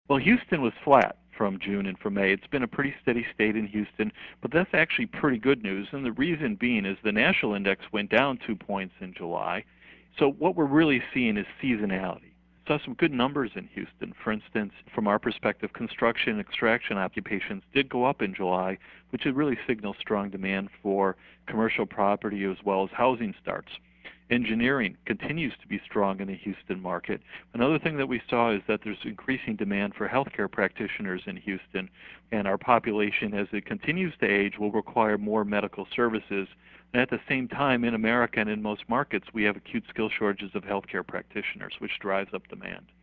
Well, Houston was flat from June and from May. It's been a pretty steady state in Houston, but that's actually pretty good news. And the reason being is the national index went down 2 points in July. So what we're really seeing is seasonality. Saw some good numbers in Houston. For instance, from our perspective, construction and extraction occupations did go up in July, which would really signal strong demand for commercial property as well as housing starts. Engineering continues to be strong in the Houston market. Another thing that we saw is that there's increasing demand for healthcare practitioners in Houston, and our population, as it continues to age, will require more medical services. And at the same time, in America and in most markets, we have acute skill shortages of healthcare practitioners, which drives up demand.